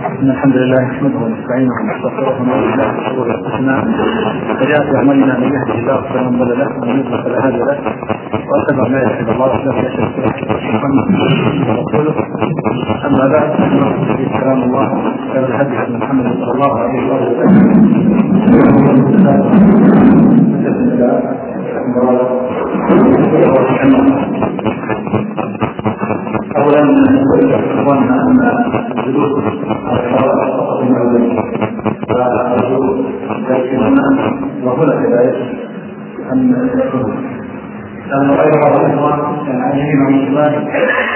إن الحمد لله نحمده ونستعينه ونستغفره ونعوذ بالله من شرور أنفسنا وسيئات أعمالنا، من يهده الله فلا مضل له ومن يضلل فلا هادي له، وأشهد أن لا إله إلا الله وحده لا شريك له محمد رسوله. أما بعد فإن كلام الله خير الهدي هدي محمد صلى الله عليه وسلم. أولا أخوانا أن الجلوس على الصراط المعلوم فأرجو ذلكنا وهنا كذلك أن لأنه أيضا الإخوان عاجزين عن الصلاة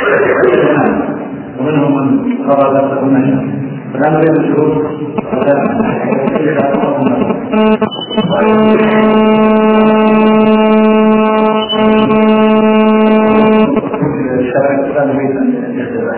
ومنهم من قرأ ذلك منه، فلا نريد الجلوس الشارع الإسلامي بين الاختلاف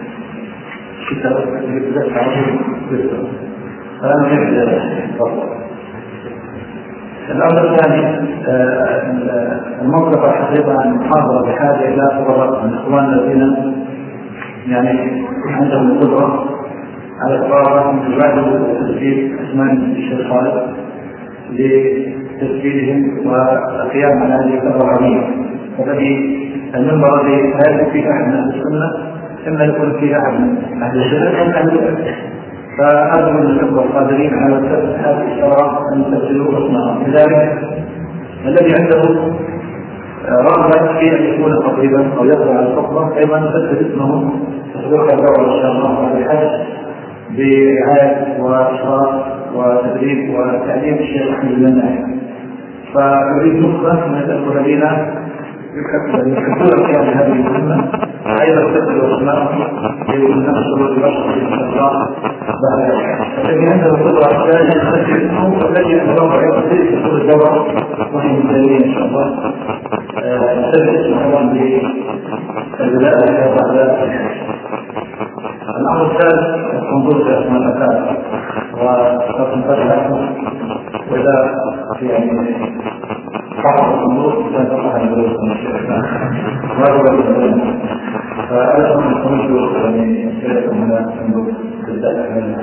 الأمر الثاني المنطقة حقيقة المحاضرة بحاجة إلى خبراء من إخواننا الذين يعني عندهم القدرة على القرارات من بعد تسجيل أسماء الشيخ خالد لتسجيلهم والقيام على هذه القرارات. والذي المنبر الذي لا يكون فيه أحد من السنة إما يكون فيه أحد من أهل السنة أو أهل السنة، فأرجو من الأخوة القادرين على هذه الشرائط أن يسجلوا أسماءهم. لذلك الذي عنده رغبة في أن يكون خطيبا أو يقرأ على الخطبة أيضا يسجل اسمه تصديق الدعوة إن شاء الله على الحج برعاية وإشراف وتدريب وتعليم الشيخ أحمد المناعي. فيريد نخبة من الأخوة الذين يحبون القيام بهذه المهمة أيضا تسجل أسماءهم لنفسه البشر إن شاء الله بعد الذي عنده القدرة لا يسجل اسمه، والذي عنده أيضا تسجل الدورة وهي مثالية إن شاء الله تسجل اسمه بالولاء بعد الأمر الثالث منظور في أسماء الأساس وخاصة فتحة وإذا يعني بعض الأمور لا تقع الدروس من الشيخ فأيضا نتمنى يعني سيرة من الأمور بالذات.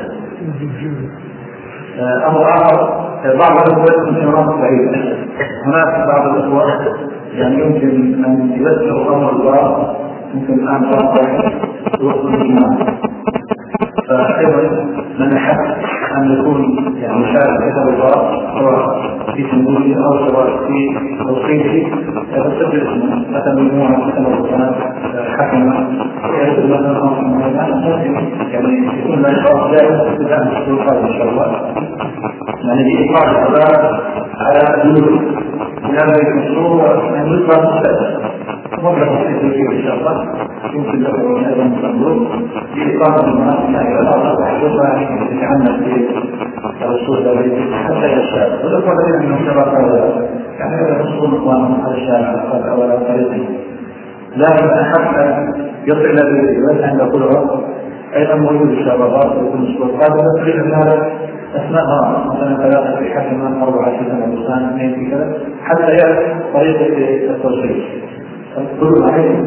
أمر آخر بعض الأخوة من شرائط بعيدة، هناك بعض الأخوة يعني يمكن أن يذكروا أمر الله ممكن الآن واقع وصل الإيمان، فأيضا من أحب أن يكون يعني شارك كتاب الله سواء في تنبوله أو سواء في توصيله يتسجل اسمه مثلا مجموعة مثلا القناة حكمة ويجب مثلا أمر يعني يكون لا يقاط ذلك ابتداء من السلطات إن شاء الله، يعني بإيقاع الصلاة على دلوله لهذا المشروع يعني يطلع مستقبل مبلغ التكليف إن شاء الله يمكن له من أيضا المنظور بإقامة المناسبة إلى الأرض وحدوثها يتعنى في الرسول الذي حتى يشاء. والأخوة الذين أنهم شبكة يعني هذا الرسول إخوانهم على الشارع أو على طريقه، لكن أحب أن يصل إلى بيته عند قدرة أيضا موجود الشبابات ويكون السلطات وتقريبا من هذا أسماء مثلا ثلاثة في حكمة 24 بستان 2 في كذا حتى يأتي طريقة التوصيل كل عليه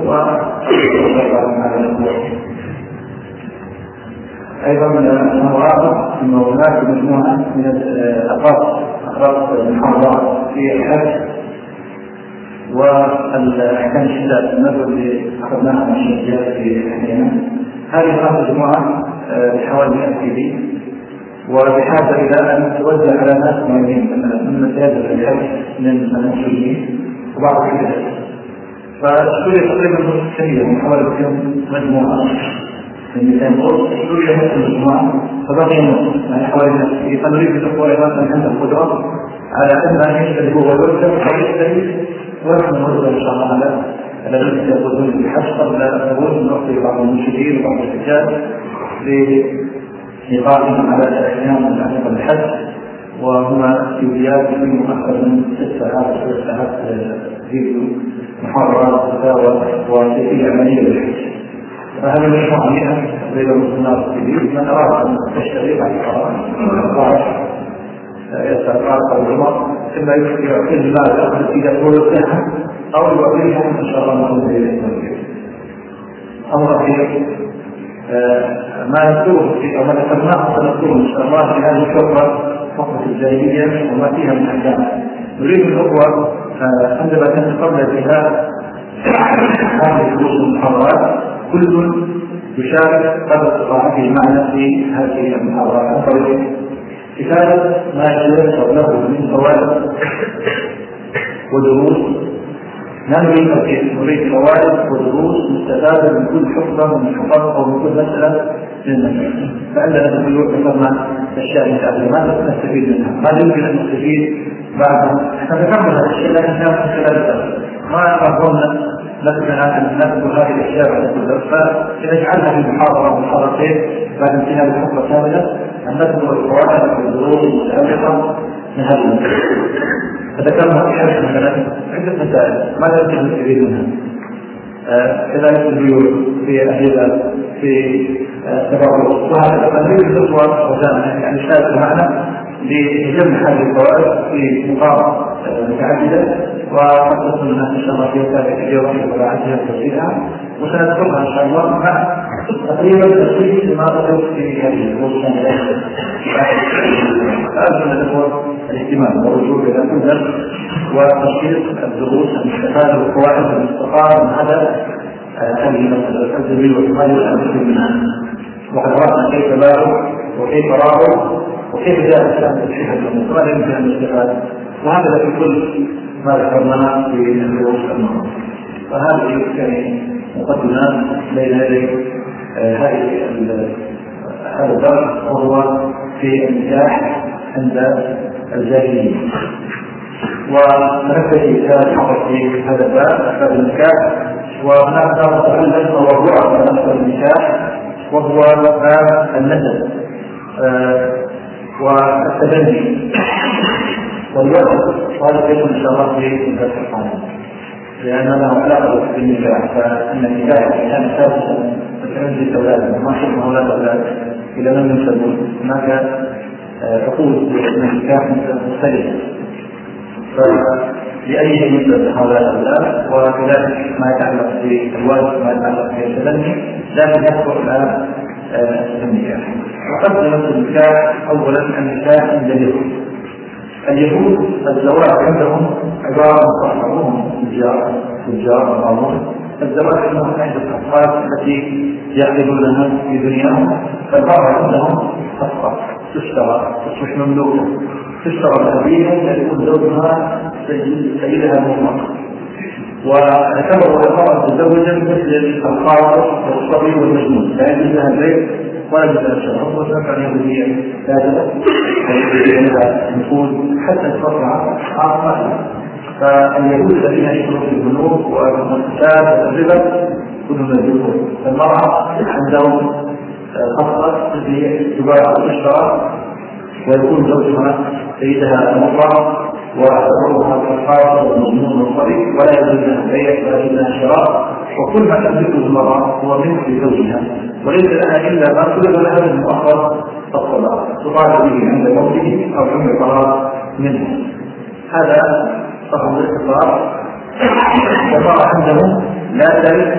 أيضا من المرافق أنه هناك مجموعة من أقراص المحاضرات في الحج والأحكام الشداد النظر اللي أخذناها من الشيخ في حيننا. هذه مجموعة بحوالي 100 كيلو وبحاجة إلى أن توزع على ناس معينين من مساجد الحج من المسلمين وبعض الكتاب، فالسورية تقريبا نصف سنة من حوالي كم مجموعة من 200 غرف السورية مثل مجموعة فبقي نصف يعني حوالي نصف. فنريد الأخوة أيضا أن عندهم قدرة على أن يشتركوا ويرسل ويشتري ونحن نرسل إن شاء الله على الذين يقودون بالحج قبل الخروج نعطي بعض المنشدين وبعض الرجال لإيقاعهم على أيام العقيقة الحج، وهما فيديوهات في مؤخر من 6 ساعات 7 ساعات فيديو محاضرات فتاوى وكيفية عملية للحج. فهذا مجموعة منها بين المسلمات الكبير من أراد أن تشتري بعد القرار يسأل قارة الجمعة إما يعطي المال أخذ إذا كل سنة أو يعطيهم إن شاء الله نقوم بإليه. أمر أخير ما نذكره أو ما ذكرناه سنذكره إن شاء الله في هذه الفقرة، فقرة الجاهلية وما فيها من أحكام. نريد الأخوة عندما كانت قبل انتهاء هذه الدروس المحاضرات كل يشارك قدر استطاعته معنا في هذه المحاضرات عن طريق كتابة ما يتيسر له من فوائد ودروس. نريد فوائد ودروس مستفادة من كل حفظة من الحفظ أو من كل مسألة من المسائل، فعندنا نقول ذكرنا أشياء متعلمات نستفيد منها، ما يمكن أن نستفيد بعدها. احنا ذكرنا هذه الأشياء لكن كانت من خلال ما أظن مثلا أن نذكر هذه الأشياء بعد كل درس، فنجعلها في محاضرة محاضرتين بعد انتهاء الحفظة كاملة أن نذكر الفوائد والدروس المتعلقة من هذه المسائل. فذكرنا في حديث مثلا عدة مسائل ماذا يمكن أن نستفيد منها؟ كذلك البيوع في أهل في تبرع، وهذا فنريد الأخوة وزانا يعني شاركوا معنا لجمع هذه الفوائد في نقاط متعددة، وقد تصل الناس إن شاء الله في ذلك اليوم وبعدها تفصيلها، وسنذكرها إن شاء الله مع تقريبا تفصيل لما ذكرت في هذه الدروس. أرجو من الأخوة الاهتمام والرجوع إلى كل درس وتشريط الدروس المستفادة والقواعد المستقاة من هذا هذه المسألة التدبير والإقامة والأمثلة منها، وقد رأينا كيف باعوا وكيف راعوا وكيف جاء الإسلام تشريح الأمور ولا يمكن أن يستفاد، وهذا في كل ما ذكرناه في الدروس الماضية. فهذه يعني مقدمات بين يدي هذا الدرس، وهو في النكاح عند الجاهلية. ونبتدي في هذا الباب باب النكاح، وهناك باب متعلق موضوع باب النكاح وهو باب النسب والتبني والوضع، وهذا يكون ان شاء الله في الدرس القادم لان له علاقه بالنكاح، فان النكاح كان اساسا تنزل الاولاد ما شئنا اولاد اولاد الى من ينسبون، هناك عقود النكاح مختلفه، فلأي ينسب هؤلاء الأولاد، وكذلك ما يتعلق بالوالد وما يتعلق بالتبني، لكن يذكر الآن النكاح. وقدم النكاح أولا النكاح عند اليهود الزواج عندهم عبارة مصححون تجار بعضهم، الزواج عندهم عند الأطفال التي يعقدونها في دنياهم، فالمرأة عندهم صفقة تشترى تصبح مملوكة، تشترى الأبية ليكون زوجها سيدها المطلق، واعتبروا المرأة متزوجا مثل الخاطر والصبي والمجنون، لا يجوز لها البيت ولا يجوز لها الشهر، وسنفع اليهودية لا يجوز لها النفوذ حتى تطلع عاصمة. فاليهود الذين يشترون في البنوك والكتاب والربا كلهم يجوزون، فالمرأة عندهم خاصة التي تباع وتشترى ويكون زوجها سيدها المطلق، وأعتبرها الخاصة والمجنون والصبي، ولا يجوز لها البيع ولا يجوز لها الشراء، وكل ما تملكه المرأة هو ملك لزوجها، وليس لها إلا ما سلب لها من مؤخر الطلاق تطالب به عند موته أو عند طلاق منه. هذا فقط باختصار. والمرأة عندهم لا ترث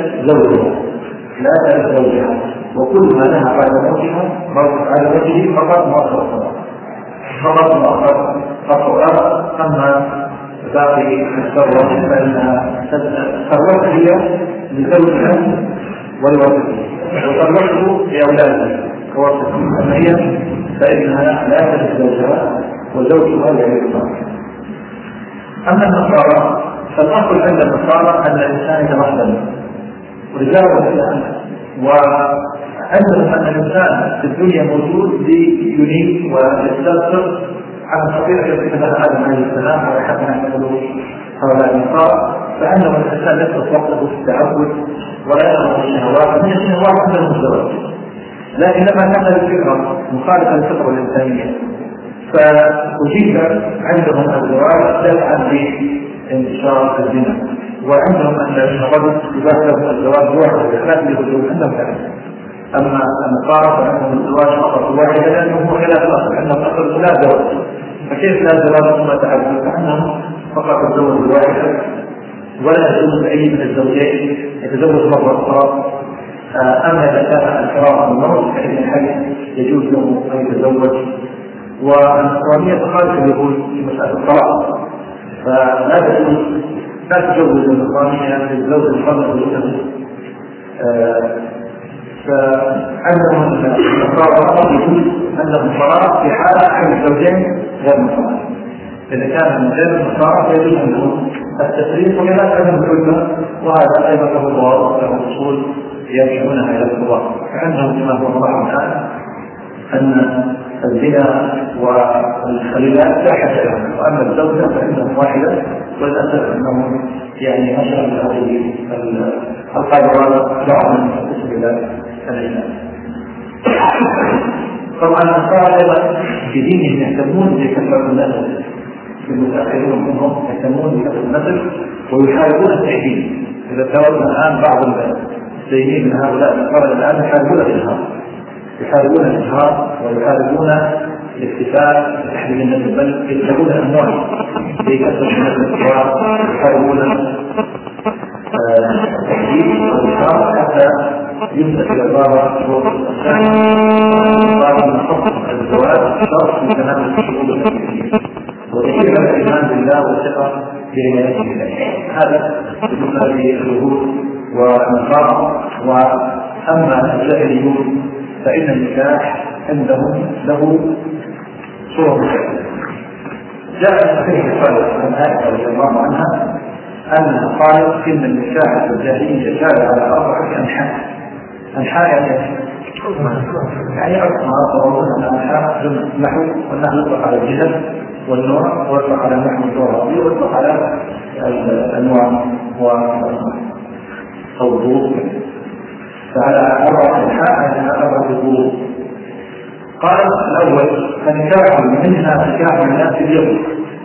زوجها، وكل ما لها بعد موتها على وجهه فقط مؤخر الطلاق، فقط مؤخر الطلاق. أما باقي الثروة فإنها ثروتها هي لزوجها ولوالده، وثروته لأولاده كوارث، أما هي فإنها لا ترث زوجها وزوجها لا يرث. أما النصارى فالأصل عند النصارى أن الإنسان يتوحد رجال ونساء، وعندهم أن الإنسان في الدنيا موجود لينيب ويستغفر عن الخطيئة التي كتبها آدم عليه السلام ويحبنا يقولوا هؤلاء النصارى، فعندهم الإنسان يصرف وقته في التعبد ولا يرغب الشهوات، من الشهوات عندهم الزواج، لكن لما كانت الفكرة مخالفة للفطرة الإنسانية فأجيب عندهم الزواج دفعا لانتشار الزنا، وعندهم أن الرجل يباح له الزواج واحد بخلاف الوجود عندهم كذلك. أما النصارى فعندهم الزواج فقط واحد لأنه هو خلاف الأصل، عندهم أصل لا زواج، فكيف لا زواج ثم تعدد؟ فعندهم فقط الزوج الواحد ولا يجوز أي من الزوجين يتزوج مرة أخرى أما إذا كان الفراغ الموت فإن الحي يجوز له أن يتزوج. والنصرانية تخالف اليهود في مسألة الطلاق، فلا تجوز النصرانية للزوج الفضل والزوج. فعندهم النصارى يجوز أنهم طلاق في حال أحد الزوجين غير مصالح. إذا كان من غير النصارى فيجوز عندهم التفريق وكذلك عندهم الحجة، وهذا أيضا له ضوابط له أصول يرجعونها إلى القضاء. فعندهم كما هو واضح الآن أن الزنا والخليلات لا حد لهم، وأما الزوجة فإنهم واحدة. وللأسف أنهم يعني نشروا هذه القاعدة بعضهم يقصد إلى الإسلام. طبعا النصارى أيضا في دينهم يهتمون بكثرة النسل، المتأخرون منهم يهتمون بكثرة النسل ويحاربون التعديل. إذا تولى الآن بعض السيدين من هؤلاء النصارى الآن يحاربون الإجهاض ويحاربون الاكتفاء بتحديد النسل، بل يكتبون أموال لكثرة النسل ويحاربون التحديد والإجهاض حتى يمسك إلى الضرر شروط الإنسان وقال أن حكم الزواج شرط من تمام الشروط التكليفية وتشير الإيمان بالله والثقة بعنايته بالله. هذا بالنسبة لليهود والنصارى. وأما الجاهليون فإن النكاح عندهم له صورة مختلفة. جاء في صحيح الصالح عن عائشة رضي الله عنها أنها قالت إن النكاح الجاهلية شارع على 4 أنحاء يعني أرقى ووصلنا أنحاء نحو، والنحو يطلق على الجدل والنوع، ويطلق على النحو الدوري، ويطلق على الأنواع والضوء. فعلى 4 أنحاء يعني 4 ضوء. قال الأول فنكاح منها نكاح الناس اليوم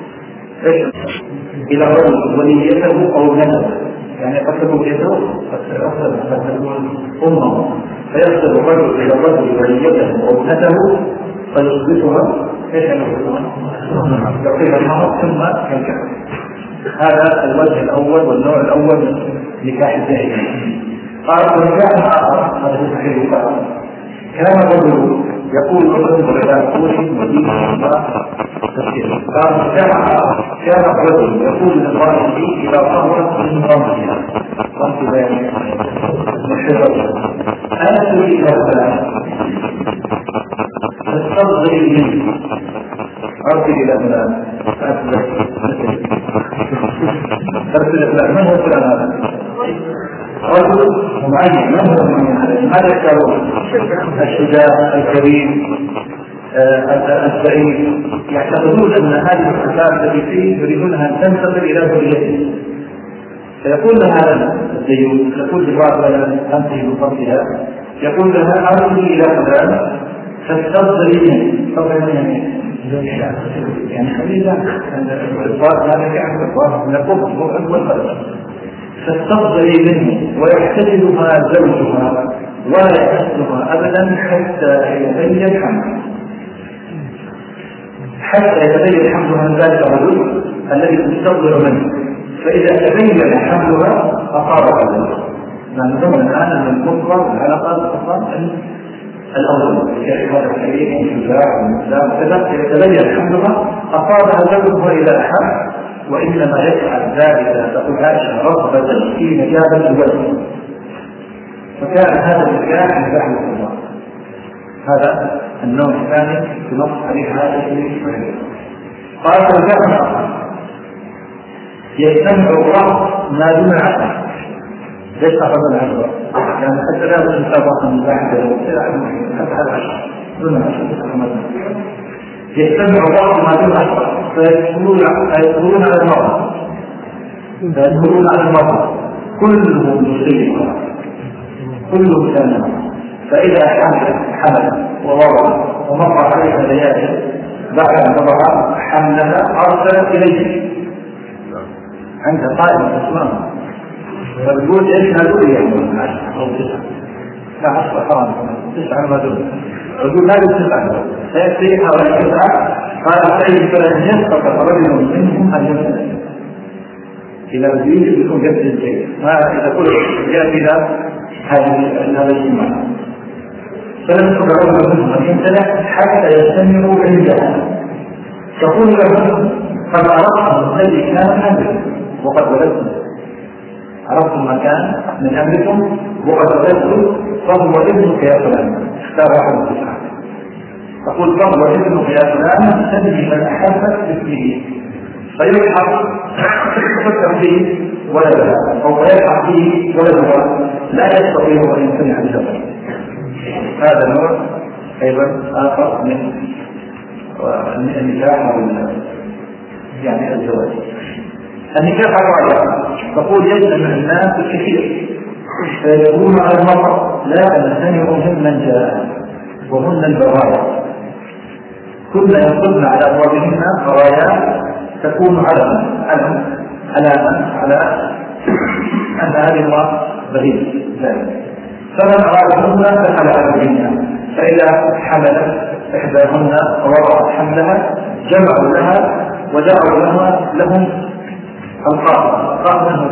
إلى الرجل وليته أو ابنته، يعني قد تكون يده قد تكون أمه، فيصل الرجل إلى الرجل وليته أو ابنته فيثبتها يعطيها المهر ثم ينكح. هذا الوجه الأول والنوع الأول من نكاح الجاهلية. قال ونكاح آخر هذا هو صحيح البخاري كان الرجل يقول الرجل إلى أخوه ودين تفسير. قال كان الرجل يقول للرجل إلى صهرة من رمزها رمز بيان أنا إلى فلان فاستغضي منه أرسل إلى فلان أرسل إلى فلان. من هو فلان هذا؟ رجل معين. من هو ماذا يختارون؟ الشجاع الكريم السعيد. يعتقدون أن هذه الصفات التي فيه يريدونها أن تنتقل إلى ذريته، فيقول لها الزيون يقول لبعض أنته بفضلها يقول لها أرسلي إلى فلان فاستغضي منه يعني خلينا هذا كعب الضار من الكفر والفرج. فاستغضي منه ويحتجبها زوجها ولا يحسنها أبدا حتى يتبين حملها، حتى يتبين حملها من ذلك الرجل الذي تستغضر منه. فإذا تبين حملها أصابها ذلك. نحن الآن أن الكفر والعلاقات الأصاب الأول هذا الكريم والشجاع والإسلام كذا يتبين حملها أصابها زوجها إلى أحد، وإنما يفعل ذلك تقول عائشة رغبة في نجابة الولد. فكان هذا النكاح نكاح الله. هذا النوع الثاني في نص حديث عائشة. قال النكاح يجتمع الرأس ما دون العقل. ليس أخذ العشرة يعني حتى لا تتابع من بعد حتى العشرة دون العشرة. يجتمع الرأس ما دون العشرة فيدخلون على المرأة كلهم مصيبة كلهم سنة. فإذا حمل ووضع ومر عليها ليالي بعد أن وضع حملها أرسلت إليه عندها قائمة تسمعها فبقول إيش هذول يعملون 10 أو 9 لا 10 حرام 9 ما دون يقول هذه 9 سيأتي حوالي 9. قال سيد فلن يسقط رجل منهم أن يسلم إذا بديه يكون جد الجيد. ما إذا كل جاء إلى هذا الاجتماع. فلم تدعوا لهم أن يمتنع حتى يستمروا بالجهل. تقول لهم قد عرفتم الذي كان أمركم وقد ولدتم، عرفتم ما كان من أمركم وقد ولدتم، فهو ابنك يا فلان، اختار واحد تسعة. تقول فهو ابنك يا فلان، تجري من أحبك باسمه، فيلحق تفكر فيه ولدها أو يلحق فيه ولدها، لا يستطيع أن يمتنع بسبب. هذا نوع أيضا آخر من النكاح أو يعني الزواج. النكاح الرابع تقول يجمع الناس الكثير فيكون على المرأة لا تمتنع ممن جاء، وهن البرايا، كن يصبن على أبوابهن برايا تكون علامة على أن هذه المرأة بهيج ذلك. فمن أرادهن دخل عليهن، فإذا حملت إحداهن ووضعت حملها جمعوا لها وجعلوا لهم القاء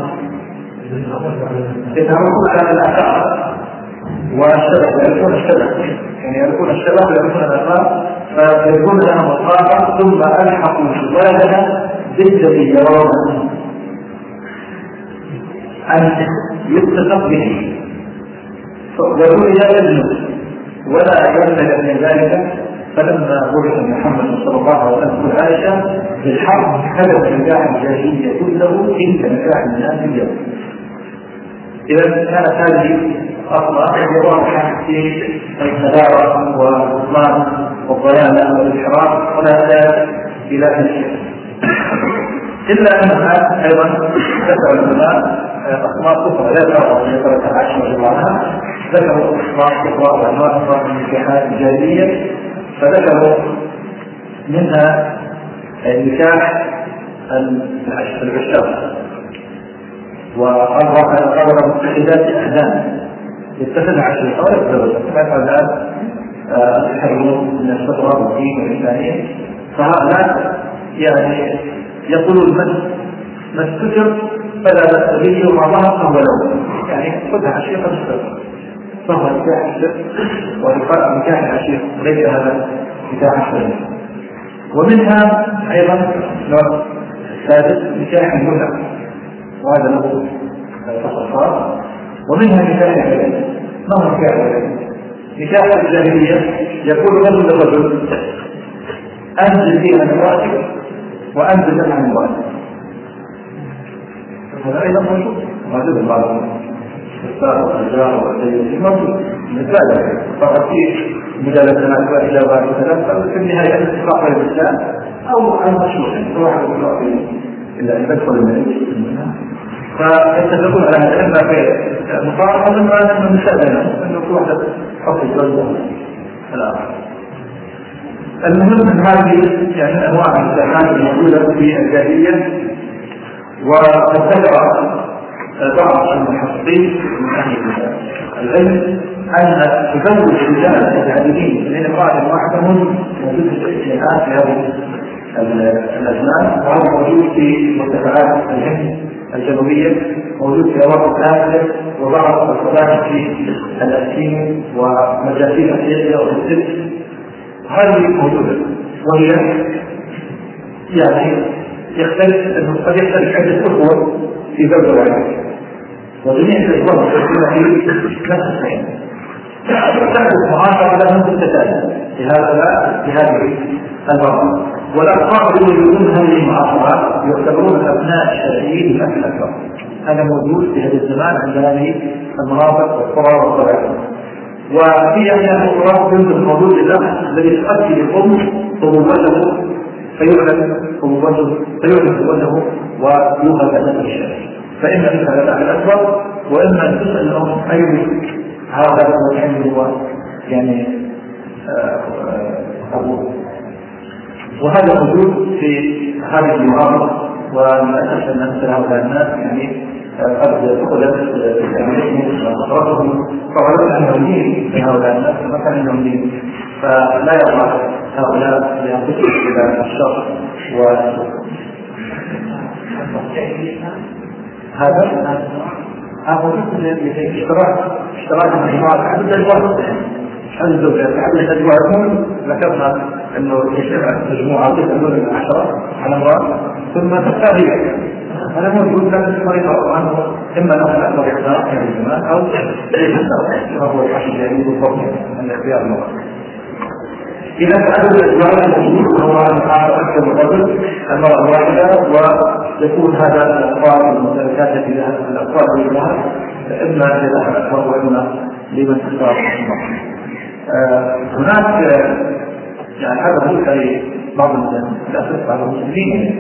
يتعرفون على الأعراض والشبه، يعرفون الشبه، يعني يعرفون الشبه ويعرفون الأعراض، فيكون لهم القاء ثم ألحقوا شبابها بالذي يرون أن يتصف به، ويقول لا يجوز ولا يمنع من ذلك. فلما بعث محمد صلى الله عليه وسلم عائشة بالحق حدث نكاح الجاهلية كله إلا نكاح الناس اليوم. إذا كانت هذه أصلا واضحة في الخلاوة والبطلان والضيانة والانحراف ولا يحتاج إلى تشريع. إلا أنها أيضا ذكر العلماء أسماء أخرى لا ترى في ذكرت عائشة رضي الله عنها، ذكروا أسماء أخرى وأنواع أخرى من النكاحات الجاهلية، فذكروا منها نكاح العشاق، وقالوا متخذات أحدان يتخذ عشيقة ويتزوج، فيفعل الآن التحرم من الشهرة والدين والإنسانية. فهؤلاء يعني يقولون من استتر فلا بأس به وما ظهر فهو له، يعني خذها عشيقة بالسر، فهو نكاح السر ولقاء نكاح العشيق ليس هذا نكاح السر. ومنها أيضا نوع ثالث نكاح المتعة، وهذا له تصرفات. ومنها نكاح العلم. ما هو نكاح العلم؟ نكاح الجاهلية يقول رجل لرجل أنزل لي عن امرأتك وأنزل لك عن امرأتك، هذا أيضا موجود بعض الأستاذ والرجال والسيد موجود مثال فقط في مجالسات وإلى بعض الثلاث، في النهاية الاتفاق بين الإسلام أو المشروع واحد من إلا أن تدخل المدينة، فيتفقون على هذا إما في مقارنة إما مساعدة أنه كل واحدة حق الجوزة الآخر. المهم من هذه يعني أنواع النكاحات الموجودة في الجاهلية. وقد ذكر بعض المحققين من أهل العلم أن تزوج الرجال الجاهليين من امرأة واحدة موجود في الاستثناءات في هذه الأزمان، وهو موجود في مرتفعات الهند الجنوبية، موجود في أوروبا الآسيا، وبعض الصلاة في الأسكين ومجازين أسيا والسد. هذه موجودة، وهي يعني يختلف أنه قد يختلف عدة أخوة في زوجة واحدة، وجميع الأخوة يختلفون في نفس الحين، تحدث معاشرة لهم بالتتالي في هذه المرأة. والأطفال يوجدون هذه المعاشرات يعتبرون الأبناء الشرعيين للأهل الأكبر. هذا موجود في هذا الزمان عند هذه المناطق والقرى والقبائل. وفي أحيان أخرى يوجد موجود الأخ الذي تؤدي الأم طبوته فيعلن طبوته ويوهب أدب الشرع، فإما تسأل الأهل الأكبر وإما تسأل الأم أي هذا هو يعني أبوه. وهذا موجود في هذه المناطق، وللأسف أن مثل هؤلاء الناس يعني قد فقدت أسرتهم، فغلبت أنهم دين في هؤلاء الناس ما كان لهم دين، فلا يرضى هؤلاء لأنفسهم إلى الشر هذا اشتراك المجموعة حدد الوقت حدد الأجواء. ذكرنا أنه يجتمع مجموعة تدل 10 على امرأة ثم تختار هذا موجود لكن طريقة أنه إما نفع طريقة يعني الجماعة أو هو الحشد يعني بالضبط من اختيار المرأة. إذا تعدد الأجواء الموجود هو أكثر من رجل المرأة الواحدة، ويكون هذا الأطفال الممتلكات الأطفال للمهر إما لله الأكبر وإما لمن تختار المرأة. هناك يعني هذا هو بعض الأسف على المسلمين،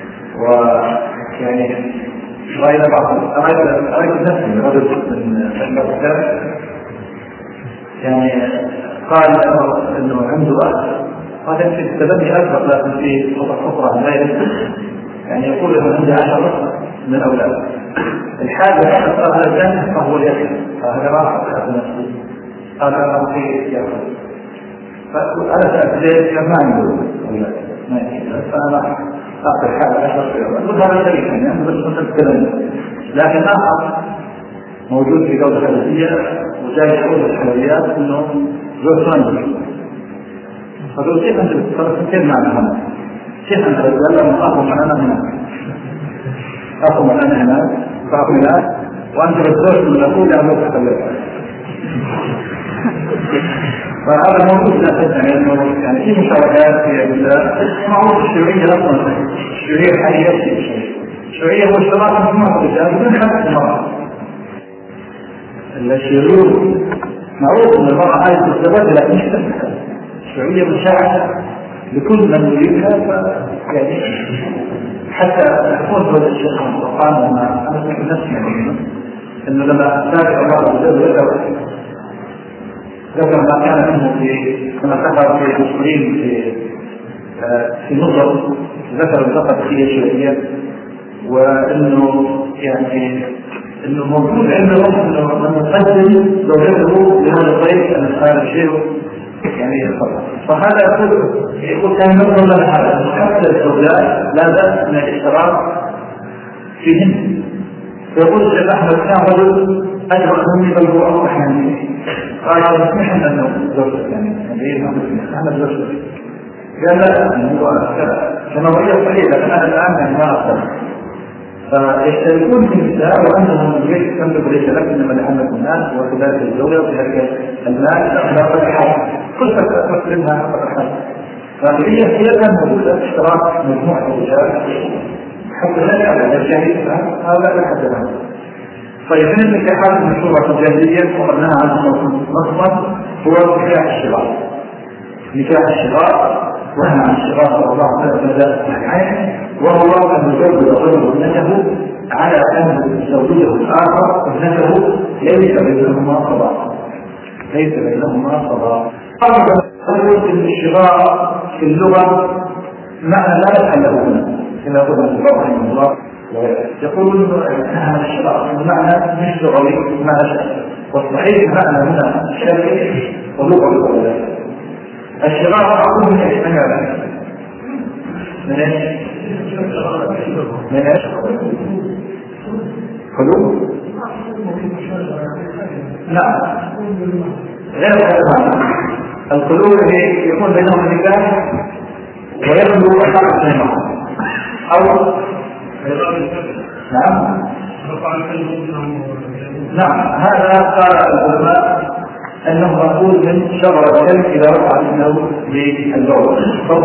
ويعني رأينا بعض رأيت نفسي رجل من المغرب يعني قال انه عنده اخ قال في التبني اكبر لكن في خطره غير يعني يقول انه عنده 10 من اولاد الحاجه فقط هذا الجانب فهو اليتيم فهذا راح اخذ نفسه قال انا في ياخذ فانا سأتجاهل ما عنده اولاد ما يمكن فانا اخذ حاجه 10 في اولاد هذا شيء يعني بس التبني. لكن اخر موجود في دولة خليجية وجاي يقول الحلويات انه زوج فرنسي فقالوا كيف انت كيف معنا هنا؟ كيف انت رجال اخو معنا هنا؟ اخو معنا هنا فاخو هناك وانت الزوج من الاخوه لا موقف خليك. فهذا موجود يعني في مشاركات في البلاد معروف الشيوعية اصلا الشيوعية الحالية الشيوعية هو اشتراك مجموعة الرجال بدون حق المرأة. الشيوعية معروف ان المرأة عايزة تتزوج لكن مش تتزوج. الشيوعية مشاعر لكل من يريدها يعني حتى يقول هذا الشيخ القرآن لما أنا في نفسي انه لما سافر الله عز وجل ذكر ما كان منه في كما ذكر في المسلمين في مصر ذكر الفقر فيه الشيوعية وانه يعني انه موجود عندهم انه من يقدم زوجته لهذا الطريق ان هذا الشيء يعني يخطر. فهذا يقول كان يقول لنا هذا حتى الزوجات لا بأس من الاشتراك فيهن. فيقول الشيخ احمد كان رجل اجرأ مني بل هو اصبح مني قال يسمح لنا انه زوجته يعني احمد زوجته قال لا هو كنظريه صحيحه لكن انا الان يعني ما اقدر. فيشتركون في النساء وانهم يجب ان تدرك لك انما لحمة الناس وكذلك الزوجه وكذلك المال لا تتحرك كل تسلمها فقط الحرب. فهي كان موجوده اشتراك مجموعه الرجال حتى لا يعلم الجاهليه هذا لا حد له. طيب من النكاحات المشهوره في الجاهليه وقرناها عنها نصا هو نكاح الشراء. نكاح الشراء وهنا عن الشراء صلى الله عليه وسلم الحين وهو أن يزوج الرجل ابنته على أن زوجته الآخر ابنته ليس بينهما صلاة. ليس بينهما صلاة. قالوا إن الشراء في اللغة معنى لا يحل له هنا كما قلنا في رحمه الله يقولون أن الشراء المعنى مش لغوي معنى شرعي والصحيح المعنى هنا شرعي ولغوي. الشراء معقول من ايش من ايش؟ من ايش؟ خلوه؟ نعم غير هذا الخلوه يكون بينهم نكاح ويخلو أحد بينهم أو نعم هذا قال العلماء أنه مقول من شجر الكلب إذا رفع ابنه للبول فهو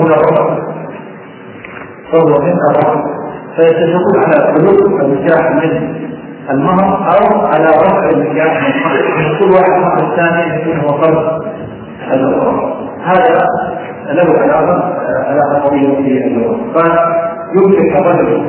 من الرفع فيتفقون على خلوق النكاح من المهر أو على رفع النكاح من كل واحد مع الثاني يكون هو فرض الأخرى. هذا له علاقة قوية في اللغة. فيمكن الرجل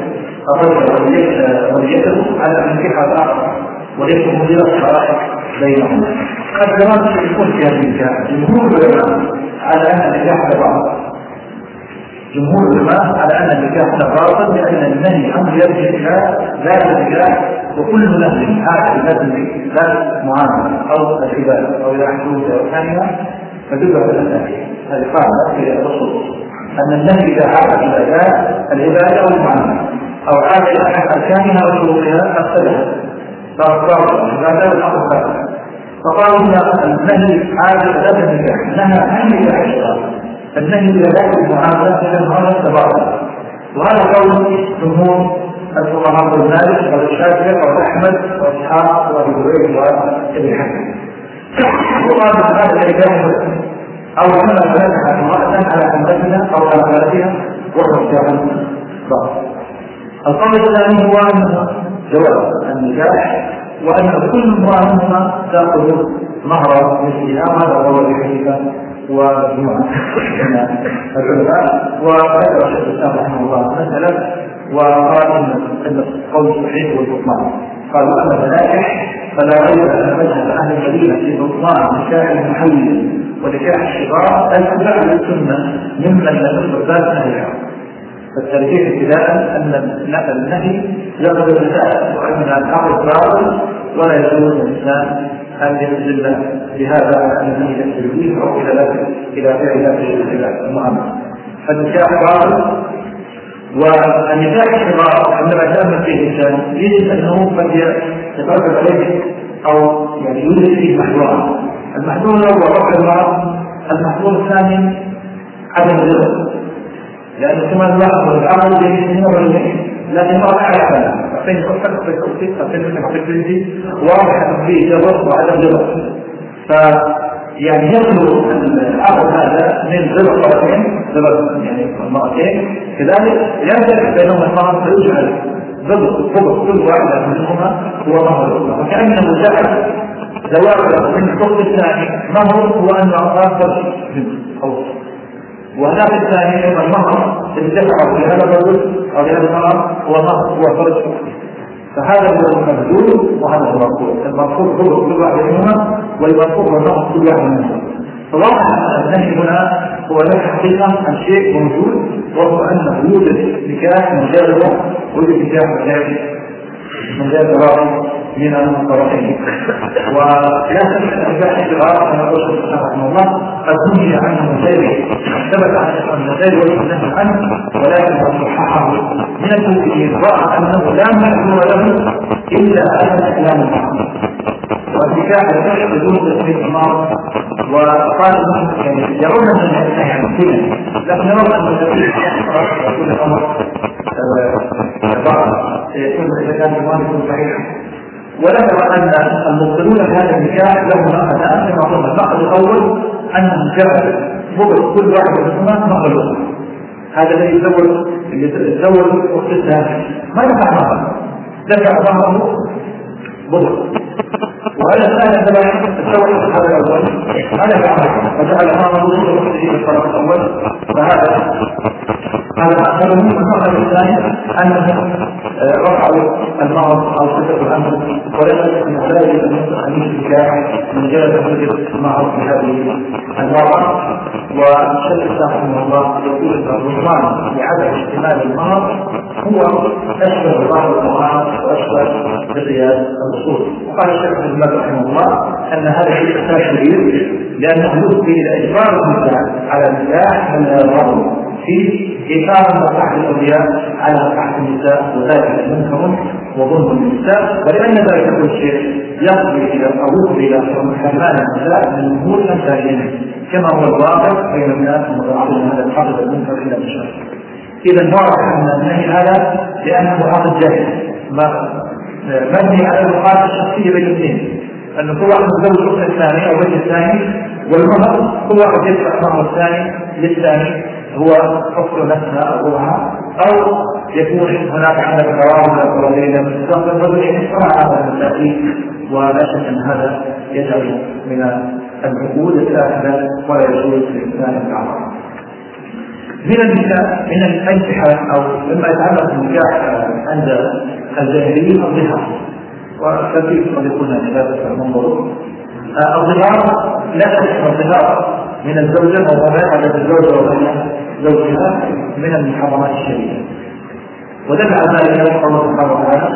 وليته على أن ينكح الآخر وليس مدير الحرائق بينهم. قد زمان يكون في هذه النكاح جمهور العلماء على أن النكاح باطل. جمهور العلماء على أن النكاح باطل لأن النهي عنه يرجع إلى ذات النكاح وكل نهي هذا ذات معاملة أو العبادة أو إلى حدود أو ثانية فدل على النهي. هذه قاعدة في الرسول أن النهي إذا عاد إلى ذات العبادة أو المعاملة أو عاد إلى أحد أركانها وشروطها أفسدها لا كان الأمر هذا. فقالوا النهي عادة لا النكاح، نهى عن نكاح الشرع، النهي إذا لا المعاملة كان هذا التبادل. وهذا قول جمهور الفقهاء مالك والشافعي وأحمد وإسحاق وأبي هريرة وابن حنبل. وقال هذا النكاح أو أن ثلاثة امرأة على حملتها أو على ولدها وهو شاهد. القول الثاني هو أنه جواز النكاح وأن كل امرأة منهما تأخذ مهر مثلها، هذا هو أبي حنيفة وجماعة العلماء. وذكر الشيخ الإسلام رحمه الله مسألة وقال أن القول صحيح والبطلان. قالوا أما النكاح فلا ريب أن مذهب أهل المدينة في بطلان نكاح المحلل ونكاح الشغار الأتباع للسنة ممن لم يصل ذات نهيها. فالترجيح ابتداء أن النهي يقبل النساء وأن الأمر باطل ولا يجوز للإنسان أن يستدل بهذا أن النهي يستدل أو إلى فعل ذات المعاملة. فالنكاح باطل. والنكاح الشغار عندما تأمل فيه الإنسان يجد أنه قد يترتب عليه أو يعني يوجد فيه محظوران. المحظور الأول رفع المرأة، المحظور الثاني عدم الرضا، لأن كما نلاحظ العمل به ورجعين لكن ما أعلى فين يفكر في التوثيق فين يفكر في التوثيق واضح فيه جرس وعدم جرس. فيعني يخلو العقد هذا من رضا طرفين، رضا يعني المرأتين، كذلك يرجع بينهما المرأة فيجعل ضبط كل واحدة منهما هو مهر، وكأنه جعل زواج من الحكم الثاني مهر هو أن يعطى فرش منه. وهذا الثاني أيضا المهر الذي دفعه في هذا الرجل أو هذا المرأة هو مهر هو فرج. فهذا هو المبذول وهذا هو المرفوض. المرفوض هو كل واحد منهما والمرفوض هو المهر كل واحد منهما. فواضح أن النهي هنا هو له حقيقة عن شيء موجود، وهو أنه يوجد نكاح من غير مهر، ويوجد نكاح من غير ضرر من الطرفين. ولا شك ان نكاح الشغار كما قال الشيخ رحمه الله قد نهي عنه من غيره، ثبت عن غير والنهي عنه، ولكن صححه من المسلمين راى انه لا محظور له الا ان الاسلام المحظور. والنكاح الشرعي بدون تسميه المرء وقال يعني يرون ان النهي عن كذا، لكن يرون ان يكون الامر سيكون اذا كان المال صحيحا. وذكر أن المبطلون بهذا النكاح لهم مأخذان كما قلنا. المأخذ الأول أنهم جعل بغض كل واحد منهما مخلوق. هذا الذي يتزوج أخت الثاني ما دفع مهره، دفع مهره بغض. وهذا الثاني تزوج هذا الأول هذا دفع فجعل مهره بغض في الطرف الأول. فهذا أخذ منه. المأخذ الثاني أنهم رفعوا المهر أو صفة الأمر وليس من ذلك أن النكاح من غير تحديد المهر بهذه المرأة. والشيخ رحمه الله يقول الرضوان لعدم احتمال المهر هو أشبه بعض القرآن وأشبه بقياس الأصول. وقال الشيخ ابن باز رحمه الله أن هذا شيء كبير لأنه يفضي إلى إجبار النساء على النكاح من الرجل في إثارة مصلحة الأولياء على مصلحة النساء، وذلك منكر وظلم النساء، ولأن ذلك كل شيء يقضي إلى أو يفضي إلى حرمان النساء من الأمور الثانية كما هو الواقع بين الناس المتعاطون هذا الحدث المنكر إلى الشر. إذا واضح أن النهي هذا لأنه عقد جاهل مبني على المقاصد الشخصية بين الاثنين، أن كل واحد يتزوج الأخت الثانية أو بين الثاني، والمهر كل واحد يدفع المهر الثاني للثاني هو حصر نفسها أبوها، أو يكون هناك عندك كرامة وليلة مستقبل الرجل يحصل على المساكين. ولا شك أن هذا يجعل من العقود الآخرة ولا يجوز للإنسان العرب. من الأنكحة أو مما يتعلق بالنكاح عند الجاهليين الظهار، وكثير قد يكون هذا المنظور الظهار لا تشمل الظهار من الزوجة أو على الزوجة وبين زوجها من المحرمات الشريعة. ودفع ذلك الله سبحانه وتعالى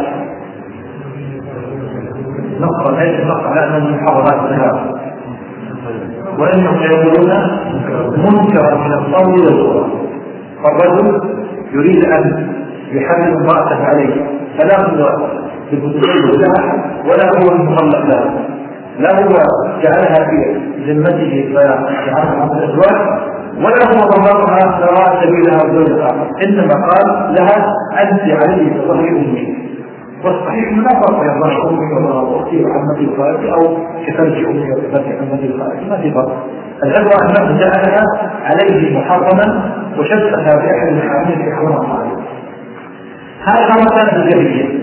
نقطة ليس نقطة على أنه من محرمات الظهار، وإنهم يقولون منكرا من القول والصورة. فالرجل يريد أن يحرم امرأته عليه فلا هو بالتزوج لها ولا هو المطلق له، لا هو جعلها في ذمته فجعلها عن الازواج، ولا هو طلقها سواء سبيلها وزوج اخر، انما قال لها انت علي بظهر امي. والصحيح لا فرق بين ظهر امي وظهر اختي وعمتي وخالتي او كفرج امي وكفرج عمتي وخالتي، ما في فرق. العبره انه جعلها عليه محرما وشبهها باحد المحارمين في حرمها عليه. هذا ما كان بالجاهليه،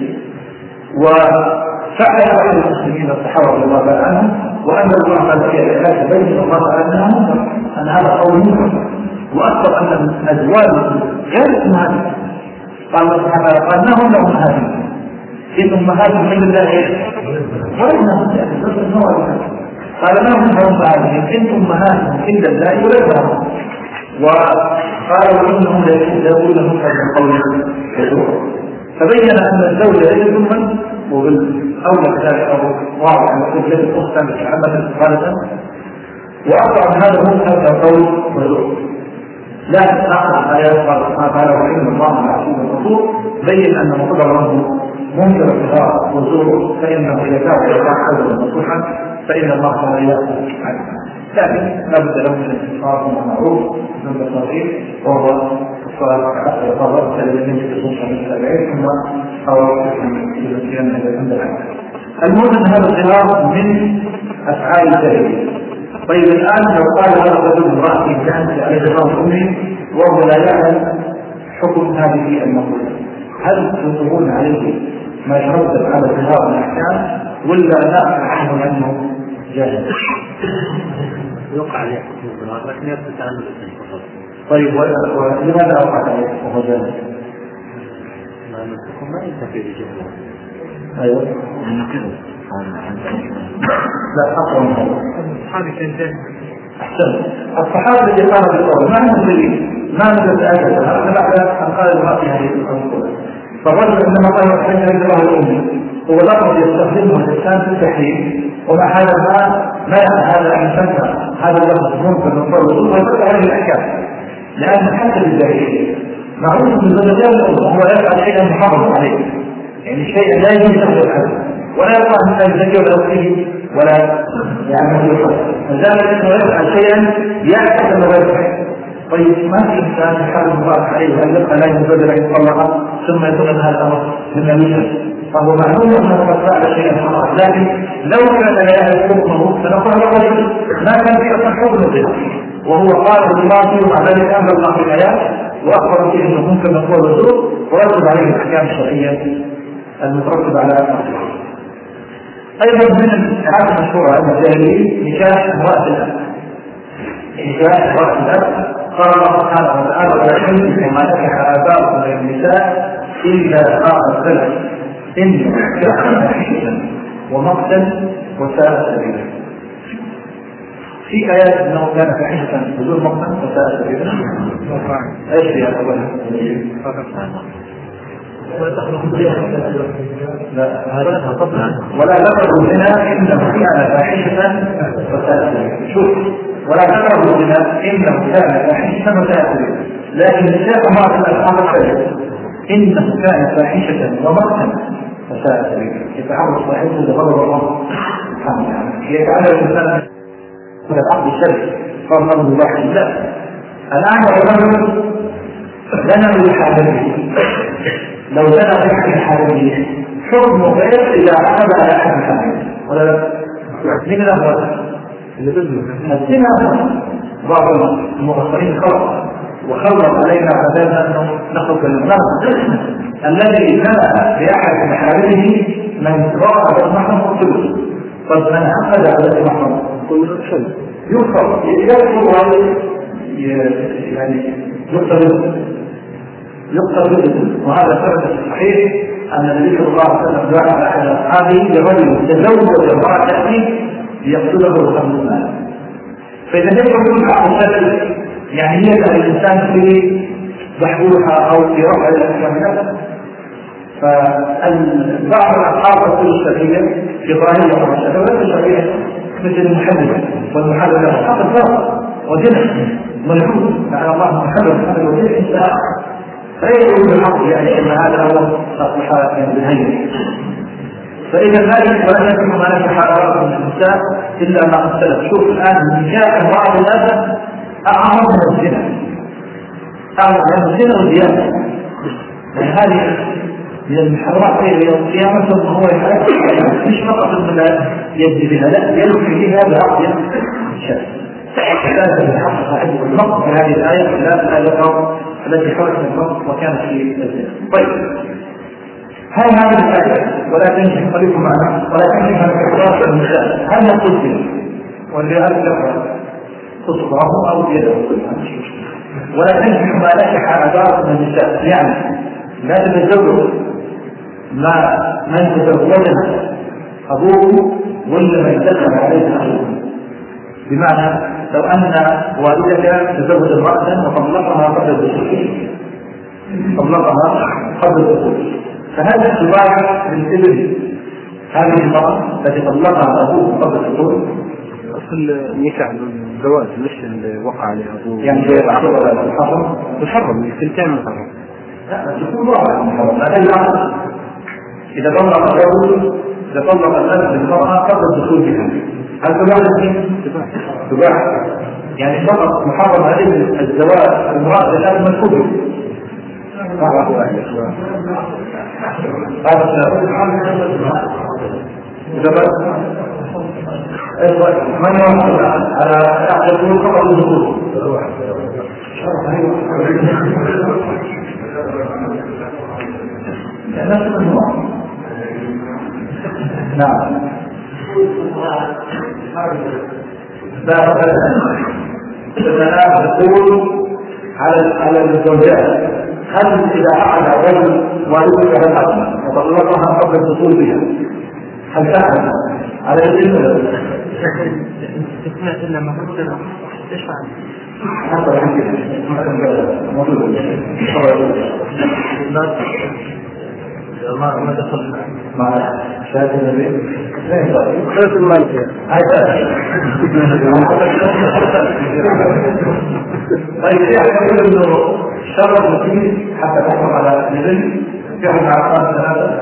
وفعل بعض المسلمين الصحابه رضي الله تعالى عنهم، وان الله قال في الايات بين الله تعالى انها منكر، ان هذا قول منكر، واكثر ان الازواج غير امهاتهم. قال الله سبحانه قال ما هن امهاتهم؟ ان امهاتهم عند الله ايه؟ قال ما هن امهاتهم؟ ان امهاتهم عند الله ولدهم. وقال وانهم ليقولون منكر من قول يسوع. فبين ان الزوجه ليست امه، وبالاولى كذلك او واضح ان تكون ليست اختا متعمدا خالدا، واقرا من هذا المنكر كقول وزور. لكن اقرا ايات الله سبحانه وتعالى وان الله معصوم الرسول بين ان من قدر له منكر الخطاب وزور فانه اذا كان يقع حولا مصلحا فان الله تعالى ياخذ عنه. لكن لابد له من الاستفسار والمعروف من التصريف، وهو الصلاه حتى يقرر كلمه تصوص من التابعين ثم قرار الاسلام عند العلم. المهم ان هذا الخلاف من افعال الجاهليه. طيب الان لو قال هذا الرجل امرأته كانت عليه الله امي وهو لا يعلم حكم هذه المقوله، هل تنصرون عليه ما يترتب على الخلاف من الاحكام ولا لا نحن عنه جاهل؟ يوقع عليه حكم الظهار لكن يثبت عنه الاسم فقط. طيب ولماذا وقع عليه وهو جاهل؟ لأن الحكم ما ينتفي بجهله. ايوه لأنه كذب. لا اقوى من هذا. الصحابي كان جاهل. احسن. الصحابي الذي قال بالقول ما عنده دليل، ما عنده تأكد هذا بعد ان قال المرأة هذه المقولة. فالرجل انما قال حتى عند الله الامي هو لفظ يستخدمه الانسان في التحريم، ومع هذا ما هذا يسمى هذا اللفظ ممكن من قول الرسول ويطلع عليه الاحكام، لان حتى بالجاهليه معروف من الزوجات هو يفعل شيئا محرم عليه، يعني شيئا لا يجوز له الحد ولا يقع من الزكاه ولا فيه ولا يعمل الحد، فذلك انه يفعل شيئا يعكس انه غير. طيب ما في انسان يحرم الله عليه ان يبقى لا يبادر ان يطلق ثم يكون هذا الامر من الوجه، فهو معلوم انه قد فعل شيئا حرام، لكن لو كان لا يعرف حكمه فنقول هذا ما كان في اصلا حكم به، وهو قال بالباطل ومع ذلك انزل الله الايات واخبر فيه انه ممكن نقول وزور ورتب عليه الاحكام الشرعيه المترتبه على الأمر. ايضا من الحاجات المشهوره عند الجاهليين نكاح امراه الاب. نكاح امراه الاب قال الله سبحانه وتعالى ولا تنكحوا ما نكح اباؤكم من النساء الا ما قد سلف انه كان فاحشه ومقتا وساء سبيلا. في آيات أنه كان فاحشة بدون مقتا وساء سبيلا. ايش يا أخوان؟ ولا تقربوا الزنا إنه كان فاحشة وساء سبيلا. شوف، ولا تقربوا الزنا إنه كان فاحشة وساء سبيلا، لكن الشيخ ما الأمر إنه كان فاحشة ومقتا وساء سبيلا. يتعرض صاحبه لغضب الله سبحانه وتعالى، يتعالى الإنسان من العقد الشرعي قال الله بالله لا. الآن الرجل لنا بالحالة لو لنا بالحالة حكم غير إذا أخذ على أحد الحالة ولا لا؟ من الأخوات الزنا بعض المغفرين خلق وخلق علينا عذابا أنه نخلق المرض الذي زنى بأحد محارمه من رأى المحرم قتله. طب من أخذ على المحرم يوصل يعني يقتل، وهذا ثبت في الصحيح ان النبي صلى الله عليه وسلم جاء على احد اصحابه لرجل تزوج امراته ليقتله ب50 فاذا يكون عقد شرعي يعني يسال الانسان في محبوحه او في رفع الاحكام. فبعض الاصحاب يقول الشرعيه في ظاهره الشرعيه الشرعيه مثل المحلل والمحلل حق الفرق وجنح ملحوظ على الله محلل وجنح انتهاء فيقول بالحق يعني ان هذا هو اصبح بالهيئه. فإذا لا يمكن أن يكون هناك حرارة من النساء إلا ما اختلف. شوف الآن النكاح بعض الناس أعظم من الزنا، أعظم من الزنا والزيادة، يعني هذه من المحرمات يوم القيامة. ثم هو يحرم مش فقط أن يجري بها، لا يلقي بها بعقد شرعي. فكانت الحق صاحبه النقص في هذه الآية لا يقرأ التي خرجت من النقص وكانت في الزنا. طيب هل هذه الآية ولا تنجح قريب معنا ولا تنجح عن إحراج النساء هل نقول فيه واللي أرجع تصبعه أو يده ولا تنجح ما نجح عبارة من النساء، يعني لا تتزوج ما من تزوجها أبوه ولا من دخل عليه أبوه. بمعنى لو أن والدك تزوج امرأة وطلقها قبل الدخول، فهذا اتباع للابن هذه المرأة التي طلقها أبوه قبل الدخول. أصل النكاح الزواج مش اللي وقع عليه أبوه، يعني محرم الثنتين محرم. لا تكون واحد محرم، لكن إذا طلق الرجل إذا طلق الأب المرأة قبل الدخول بها هل تباع؟ يعني فقط محرم عليه الزواج المرأة الآن مشهور من يوصل على يعتبر فقط الدخول نفس النوع. نعم تقول على الزوجات هل إذا عقد الرجل والدها الأب وطلقها قبل الدخول بها هل تعلم على الإنسان؟ سمعت إلا ما حصل إيش فعل؟ حصل ما دخل مع شهادة النبي خلص المالكية طيب يقول انه شرط مفيد حتى تحكم على النبي في احد عقاب ثلاثة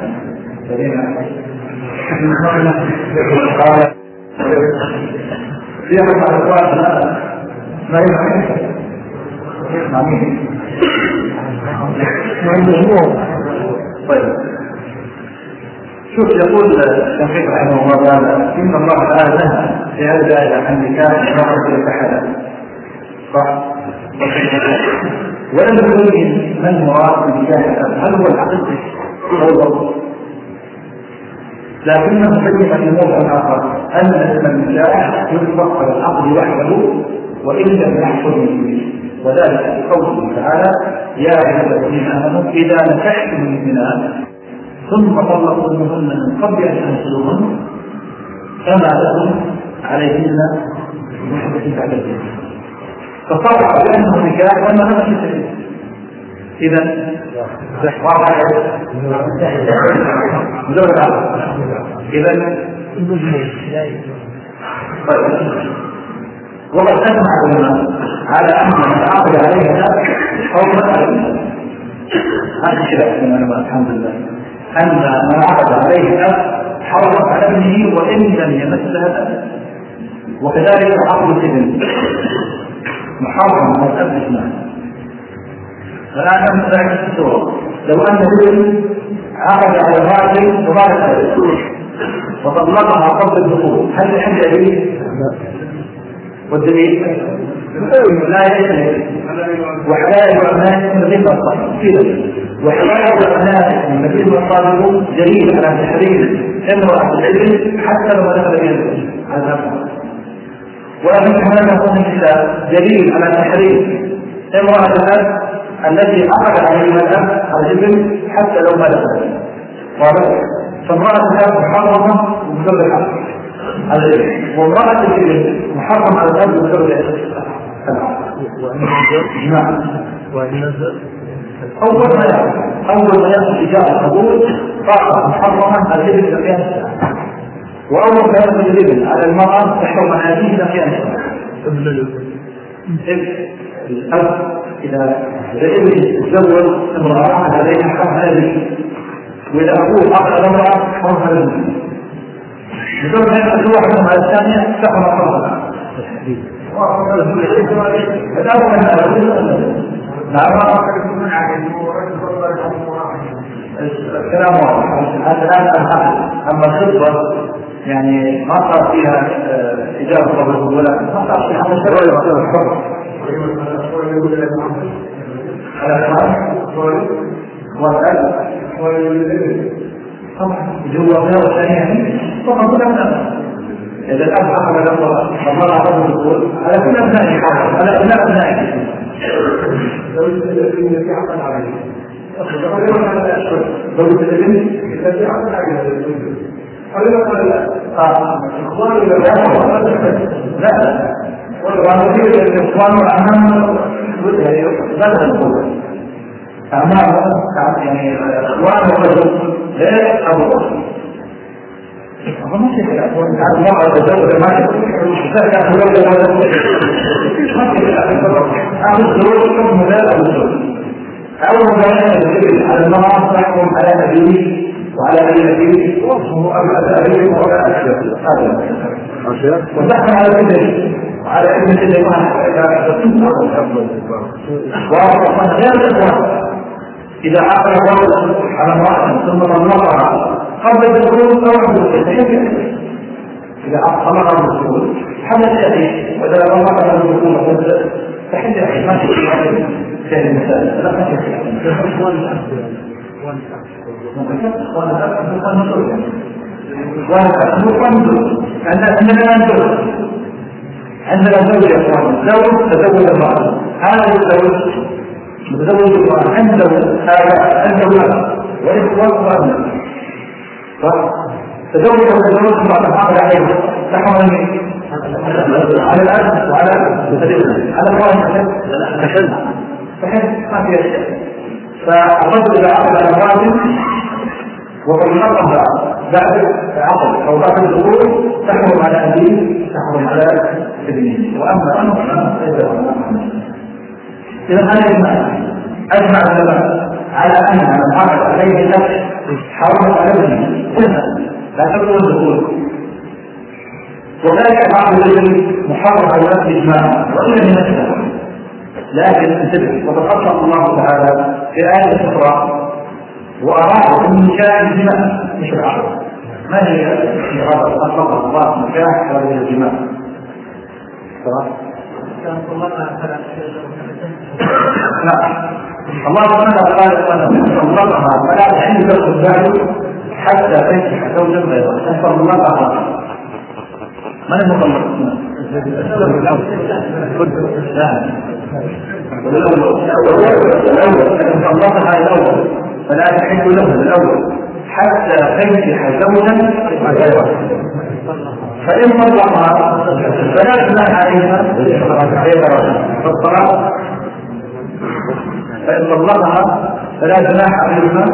في احد عقاب ثلاثة ما يمكن مع مين؟ مع المجموع. طيب شوف يقول الشيخ رحمه الله تعالى إن الله تعالى نهى في هذه الآية عن نكاح مرأة التحلل صح؟ ولم يبين ما المراد بنكاح هل هو الحقيقي أو الضبط، لكنه بين في موضع آخر أن اسم النكاح يطلق على العقد وحده وإن لم يحصل منه، وذلك بقوله تعالى يا أيها الذين آمنوا إذا نكحتم المؤمنات ثم طلقتموهن من قبل أن تمسوهن فما لكم عليهن محبة بعد الجنة، فصرح بأنه نكاح وأنه هذا شيء. إذا وقد أجمع العلماء على أن من عقد عليها حرمت عليها هذا خلاف من العلماء الحمد لله أن من عقد عليه الأب حرمت على ابنه وإن لم يمسها الأب، وكذلك عقد الابن محرم على الأب اسمه. فالآن نمسك الصورة لو أن الابن عقد على الراجل وبعد وطلقها قبل الدخول هل يحل أبيه؟ والدليل لا يحل وحلال الأبناء من غير الصحيح وحلال الأبناء من غير الصادق دليل على تحريم امرأة الابن حتى لو دخل بها هذا وأن هناك يكون النساء دليل على تحريم امرأة الأب التي عقد عليها الأب على الابن حتى لو ما دخل واضح. فامرأة الأب محرمة بسبب الحق على الابن، وامرأة الابن محرم على الأب بسبب الحق. أول ما يأتي إجابة القبول طاقة محرمة على الابن لقيام الساعة، وأول ما يأتي الابن على المرأة تحرم على الابن لقيام الساعة. الأب إذا الابن تزوج امرأة عليها حق هذه، وإذا أبوه عقد امرأة حرم هذه. بدون أن يأخذ واحد مع الثانية تحمل قبضة. الكلام واضح. هذا الآن أما الخطبة يعني ما صار فيها إجابة قبل ولا ما صار فيها مشروع طبعا جوا غير ثانية طبعا كل أبناء إذا الأب أخذ الأمر فمر عرض الدخول على كل أبنائه على كل أبنائه لو الذين في عقل عليه لو الذين في عقل عليه لا والرغبية الإخوان أهم بدل القوة أمام يعني إخوان الرجل غير أبو بكر ما في كلام الله عز وجل ما أول ما على المرأة تحكم على نبيه وعلى أي نبيه وصفه أبناء أبيه وعلى أشياء وتحكم على ابنه وعلى ابن سليمان ومن غير الإخوان إذا عقل الرجل على امرأة ثم طلقها قبل الدخول أو عند الدخول إذا عقلها الدخول حدث يأتي وإذا طلقها الدخول فحد ما تشيء في المسألة لا تشيء عندنا زوج يا اخوان زوج تزوج المرأة هذا الزوج متزوج المرأة عنده آباء عنده وإخوان وأبناء صح؟ تزوج المرأة حاضر عليه تحمل على الأب وعلى الابن على الوالد فحد ما في أشياء فالرجل إذا عقد على الوالد وطلقها بعد عقد أو بعد الدخول تحرم على أبيه تحرم على ابنه وأما أنه إذا أجمع العلماء على أن من عقد عليه نفس حرمت على ابنه لا تبلغ الدخول وذلك بعض الرجل محرم على نفس إجماعا وإلا من نفسه لكن انتبه وتخصص الله تعالى في آية أخرى وأراد من نكاح الجماع مش العقد ما هي إرادة أطلق الله نكاح هذه الجماع نعم الله سبحانه وتعالى طلقها فلا تحل له الزوج حتى تنكح زوجا غيره تحفظ الله من المطلق؟ طلقها الأول فلا تحل له الأول حتى تنكح زوجا غيره فإن طلقها فلا جناح عليها فالطلاق فإن طلقها فلا جناح عليها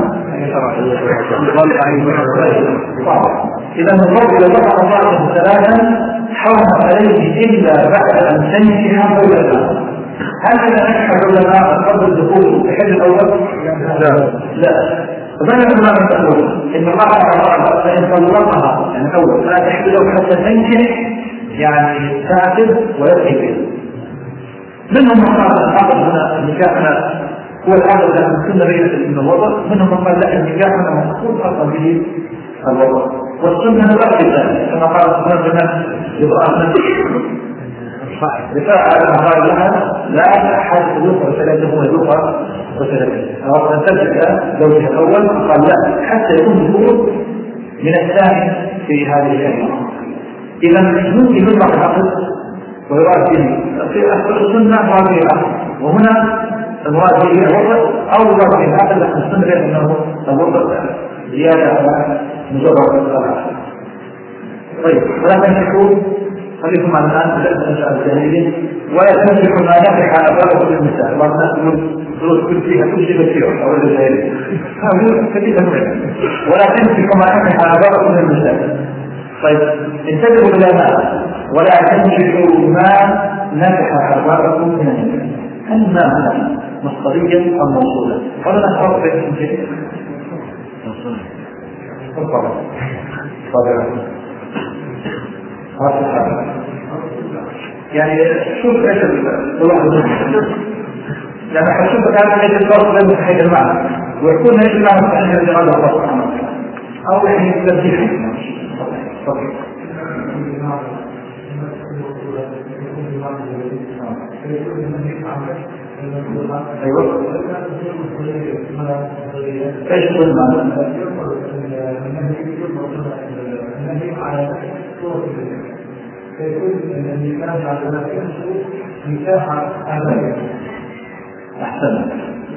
إذا الرجل إذا طلق امرأته ثلاثا حرم عليه إلا بعد أن تنكح زوجها. هل إذا نكح العلماء قبل الدخول تحل الأول؟ لا. فبين العلماء تقول إن الله تعالى فإن طلقها يعني أول فلا تحل له حتى تنكح يعني تعتد ويأتي به. منهم من قال العقد هنا النكاح هو العقد الذي كنا بين الوضع، منهم من قال لا النكاح هنا مقصود خاصة به الوضع، والسنة لا ذلك كما قال سبحانه يبقى دفاع على المقال لها لا أحد يوقع ثلاثة هو يوقع وثلاثة أو أن تبدأ زوجها الأول قال لا حتى يكون الخروج من الثاني في هذه الكلمة. إذا ممكن يطلق العقد ويراد به في أصل السنة هذه العقد، وهنا المراد به الوضع أو يراد به العقد لكن السنة أنه الوضع زيادة على مجرد الصلاة. طيب ولا تنكحوا خليكم على الآن في الجاهلين ولا تنكحوا ما ينكح على أبواب النساء والناس يقول دروس كل فيها كل شيء بسيط أو الجاهلين ولا تنكحوا ما ينكح على أبواب النساء. طيب انتبهوا إلى ما ولا تنكحوا ما نكح على أبواب النساء. هل ما هنا مصدريا أم موصولا؟ ولا نحرق بين شيء؟ طبعا يعني شوف ايش الواحد يعني حشوف كان ايش الفرق بين صحيح المعنى ويكون ايش المعنى صحيح لهذا الله سبحانه وتعالى او يعني تبديل. ايوه ايش المعنى؟ فيكون النكاح على نفسه نكاح أبدا. أحسن.